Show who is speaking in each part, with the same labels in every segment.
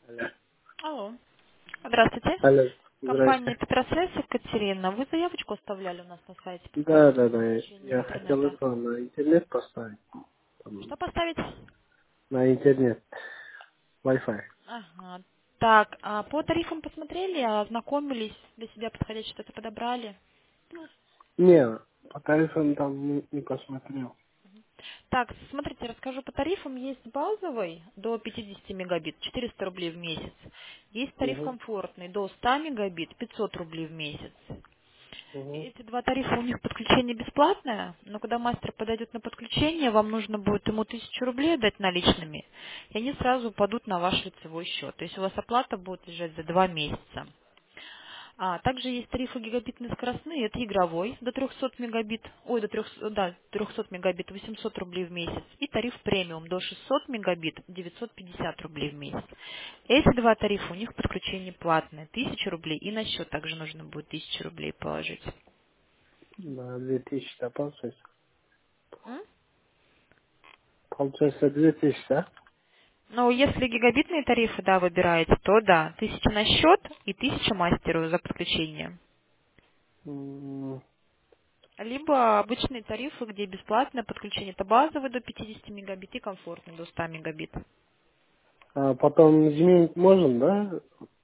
Speaker 1: Алло.
Speaker 2: Алло. Здравствуйте.
Speaker 1: Алло.
Speaker 2: Компания
Speaker 1: Здрасте.
Speaker 2: Петросвязь, Екатерина. Вы заявочку оставляли у нас на сайте
Speaker 1: Да,
Speaker 2: по
Speaker 1: да, да.
Speaker 2: подключению
Speaker 1: Я хотел
Speaker 2: интернета.
Speaker 1: это на интернет поставить.
Speaker 2: Что поставить?
Speaker 1: На интернет. Wi-Fi.
Speaker 2: Ага. Так, а по тарифам посмотрели, ознакомились, для себя подходящее что-то подобрали?
Speaker 1: Не, по тарифам там не посмотрел.
Speaker 2: Так, смотрите, расскажу по тарифам. Есть базовый до 50 мегабит, 400 рублей в месяц. Есть тариф
Speaker 1: Угу.
Speaker 2: комфортный до 100 мегабит, 500 рублей в месяц.
Speaker 1: Угу.
Speaker 2: Эти два тарифа у них подключение бесплатное, но когда мастер подойдет на подключение, вам нужно будет ему 1000 рублей дать наличными, и они сразу упадут на ваш лицевой счет. То есть у вас оплата будет лежать за 2 месяца. Также есть тарифы гигабитные скоростные, это игровой до 300 мегабит, ой, до 300, да, 300 мегабит 800 рублей в месяц, и тариф премиум до 600 мегабит 950 рублей в месяц. Эти два тарифа у них подключение платное, 1000 рублей, и на счет также нужно будет 1000 рублей положить.
Speaker 1: На 2000, да, получается.
Speaker 2: М?
Speaker 1: Получается 2000, да?
Speaker 2: Ну, если гигабитные тарифы, да, выбираете, то да, 1000 на счет и 1000 мастеру за подключение.
Speaker 1: М,
Speaker 2: Либо обычные тарифы, где бесплатное подключение, это базовый до 50 мегабит и комфортный до 100 мегабит.
Speaker 1: А потом изменить можно, да?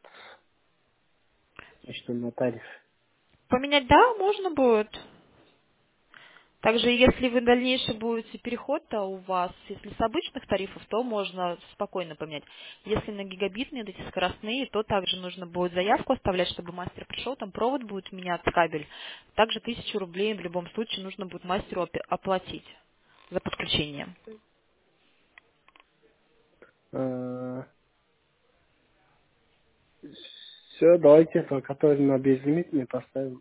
Speaker 1: Что на тариф.
Speaker 2: Поменять, да, можно будет. Также, если вы дальнейший будете переход-то у вас, если с обычных тарифов, то можно спокойно поменять. Если на гигабитные, вот эти скоростные, то также нужно будет заявку оставлять, чтобы мастер пришел, там провод будет меняться, кабель. Также 1000 рублей в любом случае нужно будет мастеру оплатить за подключение.
Speaker 1: Все, давайте, по который на безлимитный поставим.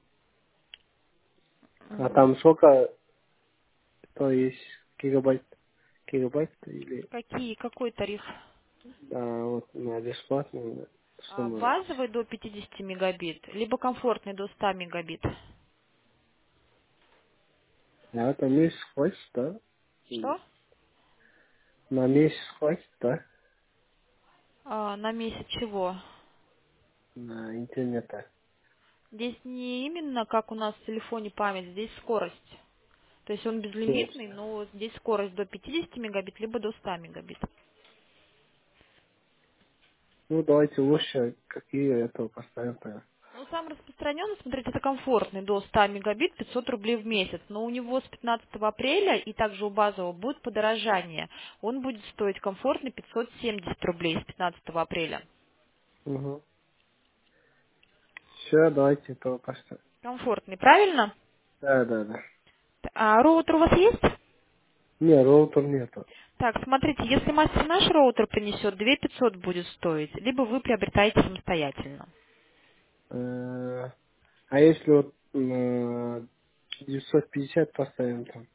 Speaker 1: А
Speaker 2: М,
Speaker 1: там сколько, то есть гигабайт? Гигабайт или
Speaker 2: Какой тариф?
Speaker 1: вот на бесплатную сумму?
Speaker 2: Базовый до 50 мегабит, либо комфортный до 100 мегабит.
Speaker 1: А это месяц хватит, да?
Speaker 2: Что?
Speaker 1: На месяц хватит, да?
Speaker 2: На месяц чего?
Speaker 1: На интернета.
Speaker 2: Здесь не именно как у нас в телефоне память, здесь скорость. То есть он
Speaker 1: Скорость,
Speaker 2: безлимитный,
Speaker 1: да?
Speaker 2: но здесь скорость до 50 мегабит, либо до 100 мегабит.
Speaker 1: Ну, давайте лучше какие этого поставим тогда.
Speaker 2: Ну, сам распространенный, смотрите, это комфортный до 100 мегабит, 500 рублей в месяц. Но у него с 15 апреля и также у базового будет подорожание. Он будет стоить комфортный 570 рублей с 15 апреля.
Speaker 1: Угу. Все, давайте этого поставим.
Speaker 2: Комфортный, правильно?
Speaker 1: Да, да, да.
Speaker 2: А роутер у вас есть?
Speaker 1: Не, роутер нету.
Speaker 2: Так, смотрите, если мастер наш роутер принесет, 2500 будет стоить, либо вы приобретаете самостоятельно.
Speaker 1: А если вот 950 поставим там?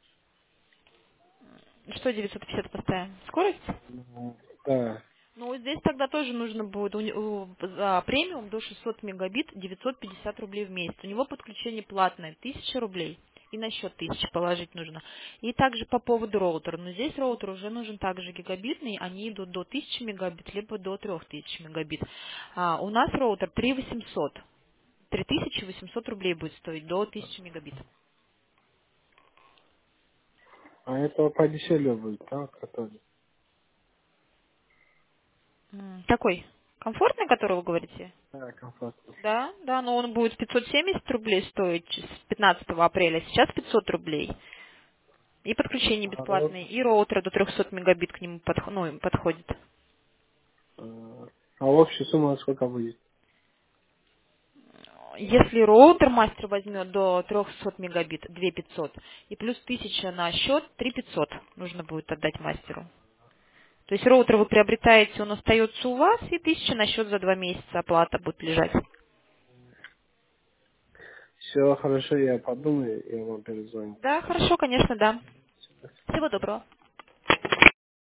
Speaker 2: Что 950 поставим? Скорость?
Speaker 1: Да.
Speaker 2: Ну, вот здесь тогда тоже нужно будет за премиум до 600 мегабит 950 рублей в месяц. У него подключение платное, 1000 рублей. И на счет 1000 положить нужно. И также по поводу роутера. Но здесь роутер уже нужен также гигабитный. Они идут до 1000 мегабит, либо до 3000 мегабит. У нас роутер 3800. 3800 рублей будет стоить до 1000 мегабит.
Speaker 1: А это подешевле будет, да, который?
Speaker 2: Какой? Комфортный, который вы говорите?
Speaker 1: Да, комфортно.
Speaker 2: Да, да, но он будет 570 рублей стоить с 15 апреля, сейчас 500 рублей. И подключение
Speaker 1: А
Speaker 2: бесплатное, и роутер до 300 мегабит к нему подходит.
Speaker 1: общая сумма сколько будет?
Speaker 2: Если роутер мастер возьмет до 300 мегабит, 2500, и плюс 1000 на счет, 3500 нужно будет отдать мастеру. То есть роутер вы приобретаете, он остается у вас, и 1000 на счет за 2 месяца оплата будет лежать.
Speaker 1: Все, хорошо, я подумаю, я вам перезвоню.
Speaker 2: Да, хорошо, конечно, да. Всего доброго.